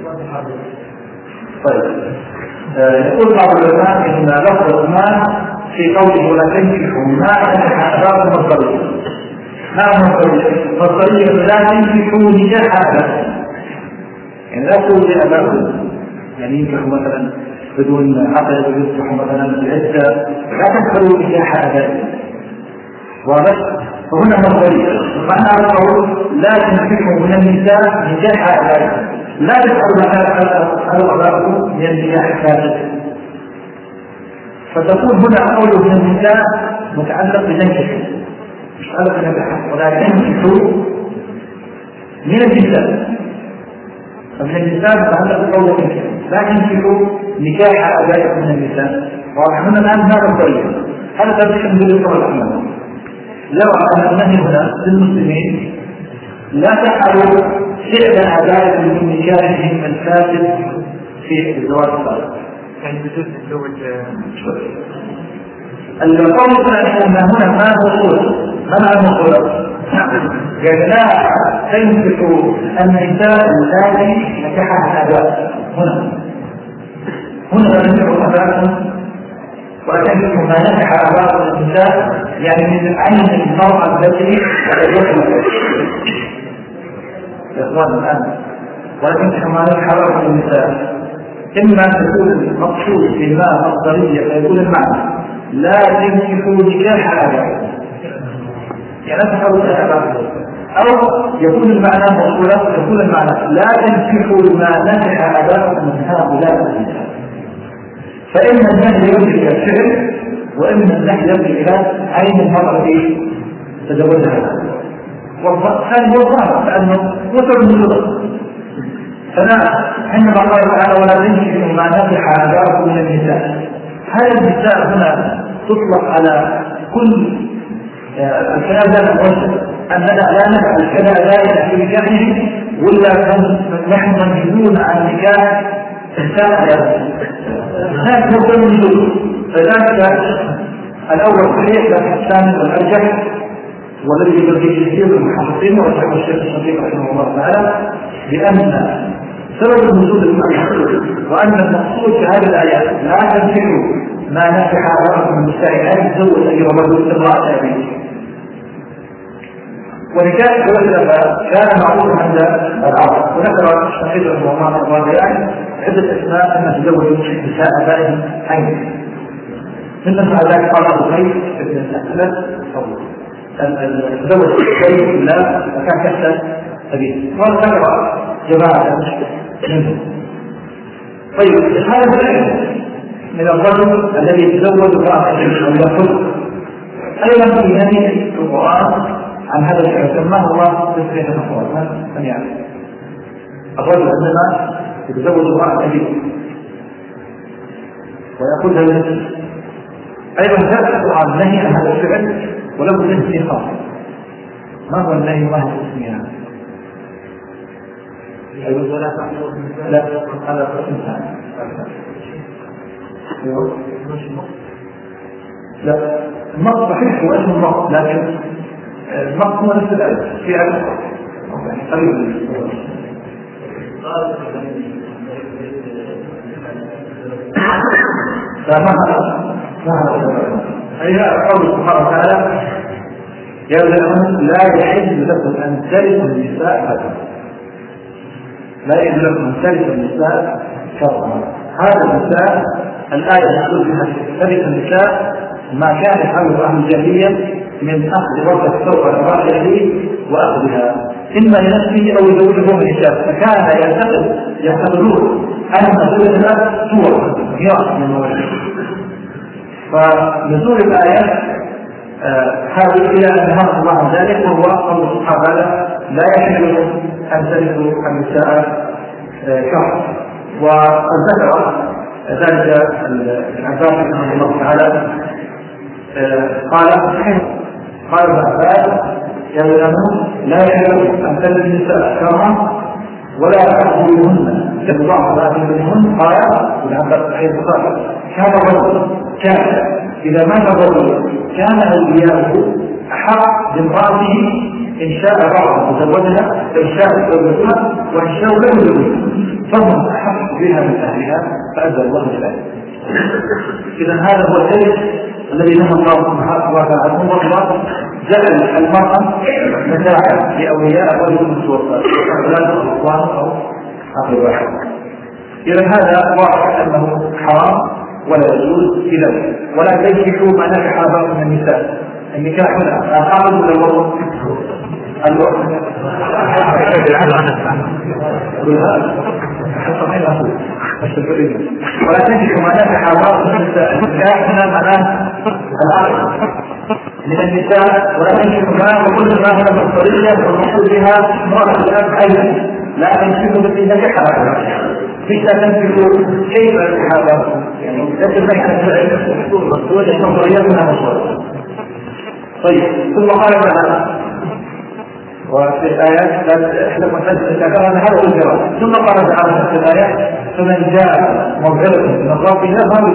طيب يقول بعض العلماء إن لفظ عثمان في قوله ولا تنكحوا ما نكح أباكم مصدرية. ما مصدرية؟ مصدرية لا تنكحوا نكاح أبدا. يعني لا تقول لأباكم يعني ينكحوا مثلا بدون عقد ويصبحوا مثلا بالعدة لا تنكحوا نكاح أبدا. واضح؟ فهنا مصدرية معنى القول لا تنكحوا من النساء نكاح أبدا لا تفعلوا الأباء من النكاح ثابت. فتكون هنا قوله من النساء متعلق بتنكحوا مش متعلق بنكاح ولا تنكحوا من النساء. فمن النساء متعلق بقوله تنكحوا لا تنكحوا نكاح أبائكم من النساء. وهنا الآن هذا الطريق هذا ترجح من ذلك الأمر. يرى أن النهي هنا للمسلمين لا تفعلوا فعل أبائكم من نكاحهم الفاسد في الزواج الصالح. يعني بجوز تتزوج القول الثاني أن هنا ما هو قول منع المقولة قال لا تنكحوا النساء التي نكحها الآباء. هنا تنكحوا أبائكم وتنكحوا ما نكح آباء النساء يعني من عين المرأة التي تزوجها يا إخوان الآن ولكن كما نحرر النساء إما تكون المقصود بما مصدرية فيكون المعنى لا تنكحوا نكاح أبدا يعني لا تحاولوا أبدا أو يكون المعنى مقصولا يكون المعنى لا تنكحوا ما نكح أبدا من هؤلاء النساء. فإن النهي يرجع إلى الفعل وإن النهي يرجع إلى عين المرأة تزوجها. والثاني هو الظاهر لأنه وصل من اللغة. عندما قال تعالى ولا تنكحوا ما نكح آباؤكم من النساء هذه النساء هنا تطلق على كل الكلام ذات الوجه أننا لا نفعل كذا ذلك في نكاحهم ولا نحن منهزون عن نكاح النساء هناك وصل من اللغة. فذلك الأول صحيح لكن الثاني والأرجح والذي يبدو كثير من المحققين ورحمه الشيخ الشقيق رحمه الله تعالى بأن سبب النزول المحقق وأن المقصود في هذه الآيات لا تنكحوا ما نكح آباؤكم من النساء لا تتزوج أي رجل امرأة أبيه. ونكاح زوج الآباء كان معروفا عند العرب وذكر الشقيق رحمه الله تعالى عدة أسماء أن تزوج نساء آبائهم عين من ذلك قال أبو بكر بن الأسلم تزوج الشيء لا وكان تحت أبيه وذكر جماعة منهم. طيب هذا الفعل من الرجل الذي يتزوج امرأة أو يخطب أيضا في هذه القرآن عن هذا الفعل سماه الله تسمية الأخوات من يعرف الرجل عندما يتزوج امرأة أبيه ويأخذها من أيضا جاء القرآن نهي عن هذا الفعل ولو الاسم خاص. ما هو النهي وما هو الاسم هذا؟ لا هذا قسم ثاني. لا النص صحيح هو اسم النص لكن النص هو نفس الآية في عدد قريب. أي قول سبحانه وتعالى يا أولاد لا يحل لكم أن ترثوا النساء كرها. لا يحل لكم أن ترثوا النساء كرها. هذا النساء الآية تقول بها ترث النساء ما كان يفعله أهل الجاهلية من أخذ وقت الثوب على راحلته وأخذها إما لنفسه أو يزوجه من النساء. فكان يعتقدون أن زوج الناس صور ميراث من المواليد. فنزول الآيات هذه إلى أن نهى الله عن ذلك، وهو قول سبحانه وتعالى لا يحل أن ترثوا النساء شهر. وقد ذكر ذلك العباس رحمه الله تعالى قال ابن عباس يا ولد لا يحل أن ترثوا النساء شهرا ولا تأخذوهن كالبعض منهن. قال ابن عباس صحيح البخاري كان الرجل إذا مات الرجل كان أولياؤه أحق بامرأته إن شاء بعض تزوجها فإن شاء تزوجها وإن شاء لم يزوجها فهم أحق بها من أهلها فأذى الله ذلك. إذا هذا هو الشيء الذي نهى الله سبحانه وتعالى عنه. الله جعل المرأة متاعا لأولياء ولهم السلطان أولاد الإخوان أو أخي واحد. إذا هذا واضح أنه حرام ولا يجوز إليه. ولا تنكحوا ما نكح آباؤكم من النساء. النكاح هنا الحاضر ولا الوضع؟ ولا تنكحوا ما نكح آباؤكم من النساء. النكاح هنا معناه العقد من النساء. ولا تنكحوا ما وكل ما هو مصدرية والمقصود بها امرأة الأب أيضا لا تنكحوا التي نكحها فيش تنكحوا كيف الحاضر يعني لكن وجه نظرياتنا مشروع. طيب ثم قال تعالى وفي الآيات احنا ذكرنا هذا الجواب. ثم قال تعالى في الآيات فمن جاء موعظة من ربه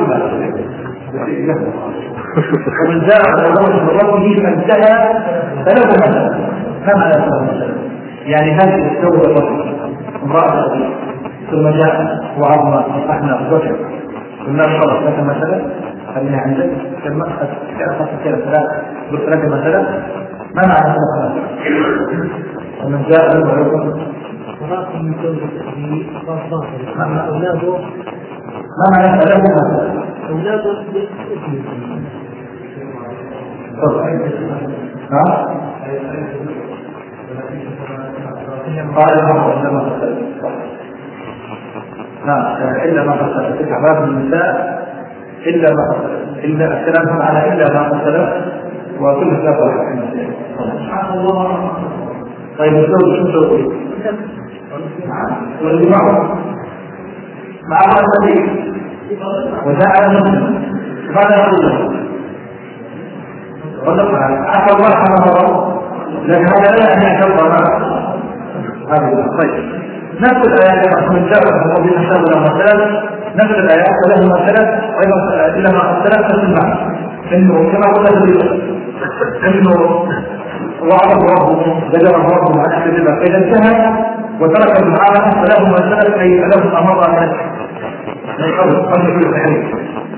ومن جاء موعظة من ربه فانتهى فله مثلا. ما معنى مثلا؟ يعني هذه التوبة الرجل امرأة ثم جاء وعظنا نصحنا وذكر ثم خلص لك مثلا خلينا عندك كلمة كلمة ثلاث مثلا. ما معنى مثلا؟ ومن جاء وعظنا من زوجته فاصبح أولاده ما معنى له مثلا؟ أولاده قال إلا ما قتل تسع باب النساء إلا ما قتل إلا السلام على إلا ما قتل وكل ثلاثة سبحان الله. طيب الزوج شو تسوي؟ واللي معه النبي وجاء المسلم ماذا يقول؟ عفى الله سبحانه لكن هذا لا يعني يعتبر معه هذا. طيب نفس الآيات من جاء وبين الشر مثلا نفس الآيات وله مثلا وإذا إلى ما مثلا نفس المعنى إنه كما قلت إنه وعظه ربه زجره ربه عن أهل الربا فإذا انتهى وترك المعاملة فله مثلا أي له أمر من قبل كل تحريم.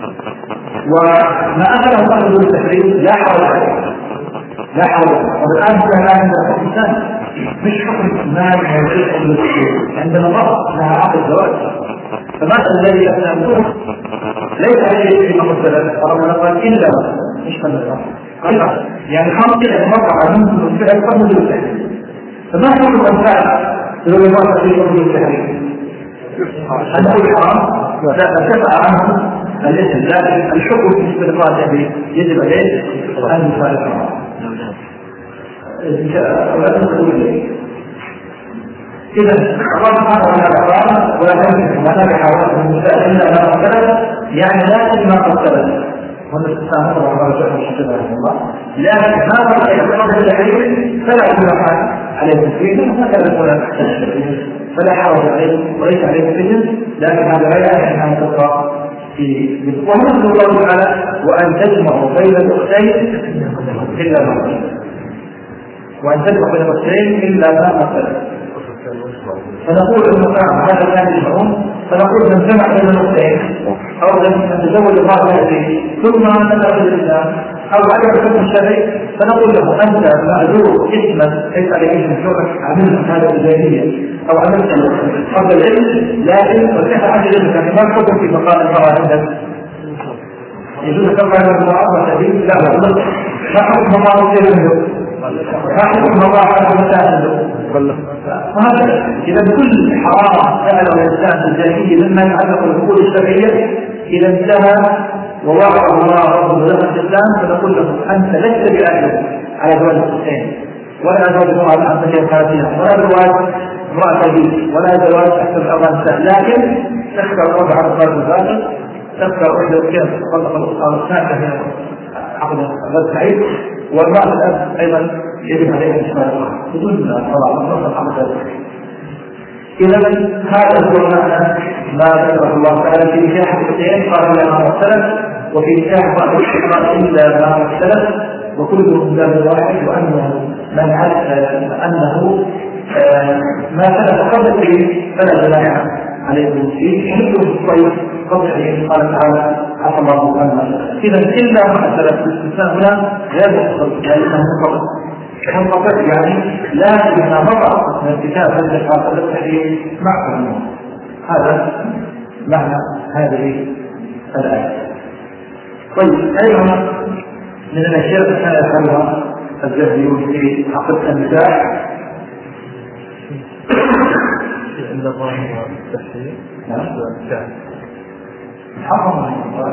وما أخذه قبل كل تحريم لا حول عليه لا حول. والآن كان عندنا حكم ثاني مش حكم مال عندنا ضغط لها عقد الزواج. فمثل الذي يفعله ليس عليه في مقصد رمضان إلا مش فلسفة يعني خمس كده مرة عنهم الفعل قبل التحريم. فما حكم الفعل لو يمر في قبل التحريم؟ هذا هو الحرام لا تفع عنه الاسم. لكن الحكم في استقرار يجب عليه أن يفعل إذا الله سبحانه وتعالى ولا تنكحوا ما نكح آباؤكم من النساء إلا ما قد سلف يعني لا ما قد سلف. والنساء نظر الله جل وعلا لكن ما قد سلف التحريم فلا يكون عليه تسليم هكذا يكون فلا حرج عليه وليس عليه سجن. لكن هذا لا يعني أن تقرأ في ومن الله تعالى وأن تجمعوا بين الأختين إلا ما قد وأن تجمع بين الأختين إلا ما قد. فنقول انه هذا كان يجمعون فنقول من جمع بين الأختين أو من تزوج الله هذه ثم نتأخذ الإسلام أو عدم الحكم الشرعي فنقول له أنت معذور اسما ليس عليك من شرك عملت هذا الجاهلية أو عملت قبل العلم لكن وكيف عن علمك يعني ما الحكم في مقام المرأة عندك؟ يجوز كما أن المرأة تبين لا ما حكم الله عنده ما حكم الله عنده وهذا إذا كل حرام فعله الإنسان الجاهلي مما يتعلق بالحقوق الشرعية إذا انتهى ووافق الله ربه له الإسلام فنقول له أنت لست بأهل على زواج الحسين ولا زواج امرأة عن مكان فاتحة ولا زواج امرأة جديد ولا زواج تحت الأرض، لكن تذكر الرب على الصلاة الباقي، تذكر أنه كيف تطلق الأسرة الثانية عقد غير سعيد، والمرأة الأب أيضا يجب عليها إشمال بدون طبعا نص الحمد. إذا هذا هو المعنى ما ذكره الله تعالى في نكاح الحسين، قال إلا ما اختلف، وفي نكاح بعض الشباب إلا ما اختلف، وكلهم باب واحد، وأنه من أنه ما ثبت قبل فلا جناح عليكم فيه حلو الصيف قبل أن قال تعالى عفى الله عنه. إذا إلا ما ثبت الاستثناء هنا غير مختص لأنه منقطع، يعني لا إذا مضى من الكتاب الذي قال التحريم معكم. هذا معنى هذه الآية. طيب أيضا من الأشياء التي يفعلها الجاهليون في عقد النكاح عند الله التحريم حرم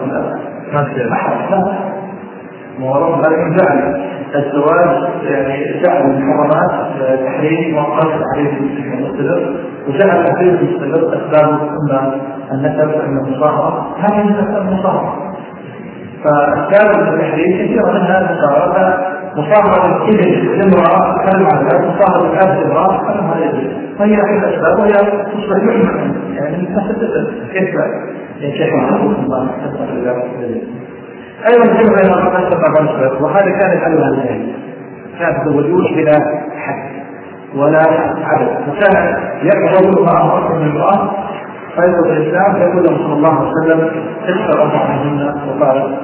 مورد ذلك جعل الزواج يعني جعل المحرمات تحريم وقال عليه المستمر، وجعل تحريم المستمر أسباب أن النسب أن المصاهرة هذه من أسباب المصاهرة. فأسباب التحريم كثيرا منها المصاهرة، مصاهرة الإبل للمرأة تتكلم عن ذلك، مصاهرة الأب للمرأة تتكلم عن الإبل، فهي أحد الأسباب وهي تصبح يحمل يعني كيف ينشحون الله أيضا كما بين الرقم وهذا كان يفعلها الجاهلية، كانت الزوجوش بلا حد ولا عدد، وكان يقبل مع أكثر من امرأة فيقول الإسلام يقول له صلى الله عليه وسلم اختر أربع منهن وقال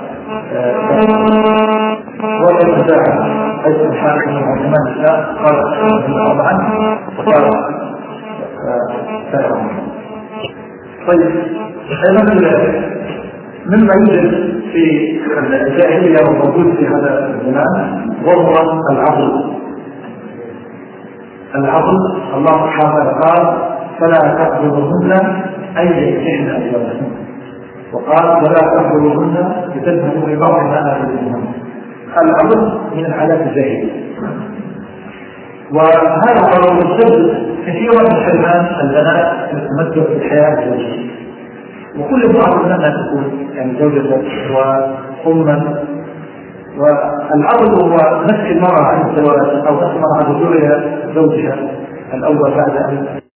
ولا يتساعد حيث الحاكم من النساء قال أربعا وقال سائرا. طيب أيضا مما يوجد في الجاهلية وموجود في هذا الزمان وهو العضل. الله سبحانه وتعالى قال فلا تأخذوهن أي ينكحن أزواجهن، وقال ولا تأخذوهن لتذهبوا ببعض ما آتيتموهن. العضل من العادات الجاهلية، وهذا قانون يسبب كثيرا من حرمان البنات التمتع بالحياة الزوجية، وكل امرأة لما تكون يعني زوجة وأما، والعضل هو نفس المرأة عن الزواج أو نفس المرأة عن زوجها الأول بعد أن